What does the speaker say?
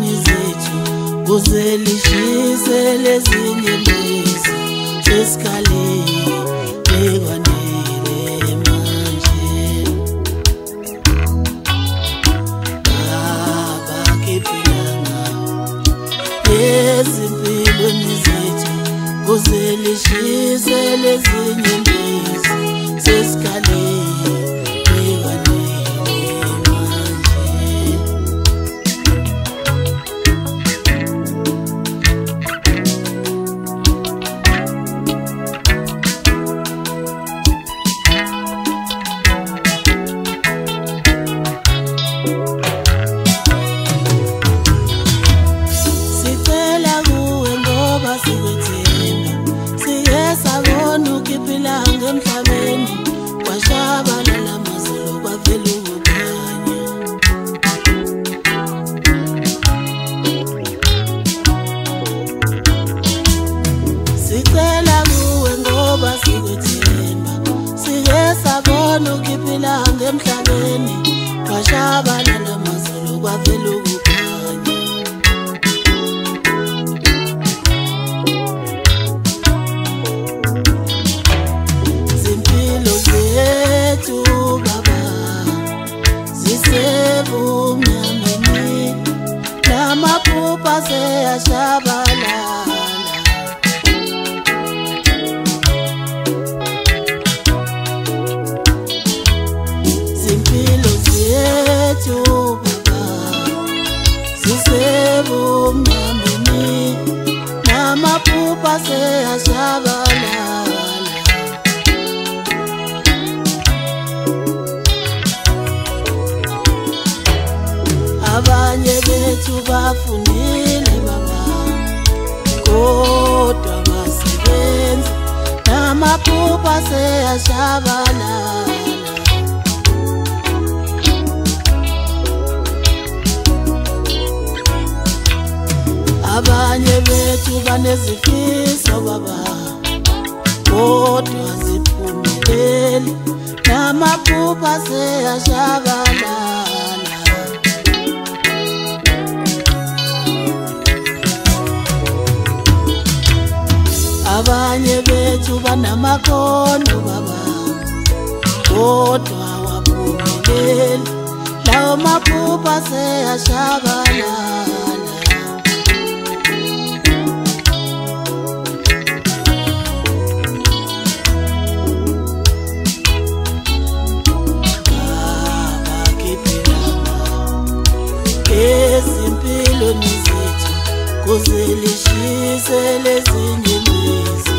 ezimpilweni zethu kuze lishise lezinye lezi sesikhalile bekwanele manje. Baba khiphilanga ezimpilweni zethu kuze lishise lezinye lezi sesikhalile bekwanele manje. Sicela kuwe ngoba sikwethemba, sike sabona ukhiphilanga emhlabeni, kwashabalala amazulu kwavela ukukhanya. Sicela kuwe ngoba sikwethemba, sike sabona ukhiphilanga emhlabeni, kwashabalala amazulu kwavela ukukhanya. Zimpilo zethu baba zisebumnyameni, namaphupha seyashabalala. Zimpilo zethu baba zisebumnyameni, namaphupha seyashabalala. Abanye bethu bafundile baba kodwa basebenza, namaphupha seyashabalala. Abanye bethu banezifiso baba kodwa ziphumelele, namaphupha seyashabalala. Abanye bethu banamakhono baba kodwa waphumelele, lawo maphupha seyashabalala. Baba khiphilanga ezimpilweni zethu kuze lishise lezinye lezi